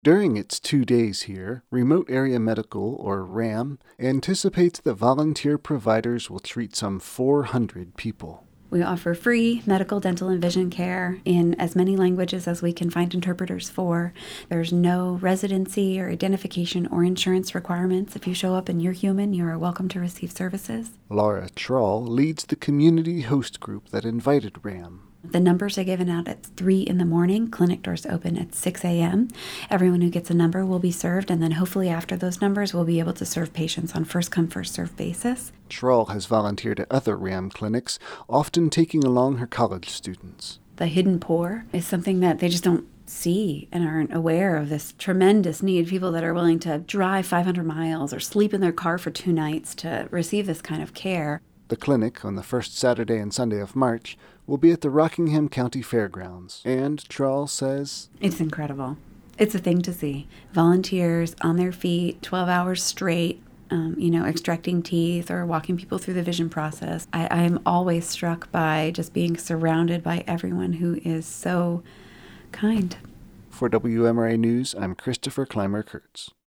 During its 2 days here, Remote Area Medical, or RAM, anticipates that volunteer providers will treat some 400 people. We offer free medical, dental, and vision care in as many languages as we can find interpreters for. There's no residency or identification or insurance requirements. If you show up and you're human, you are welcome to receive services. Laura Troll leads the community host group that invited RAM. The numbers are given out at 3 in the morning. Clinic doors open at 6 a.m. Everyone who gets a number will be served, and then hopefully after those numbers, we'll be able to serve patients on first-come, first-served basis. Troll has volunteered at other RAM clinics, often taking along her college students. The hidden poor is something that they just don't see and aren't aware of, this tremendous need. People that are willing to drive 500 miles or sleep in their car for 2 nights to receive this kind of care. The clinic, on the first Saturday and Sunday of March, will be at the Rockingham County Fairgrounds, and Troll says, It's incredible. It's a thing to see. Volunteers on their feet, 12 hours straight, extracting teeth or walking people through the vision process. I am always struck by just being surrounded by everyone who is so kind. For WMRA News, I'm Christopher Clymer-Kurtz.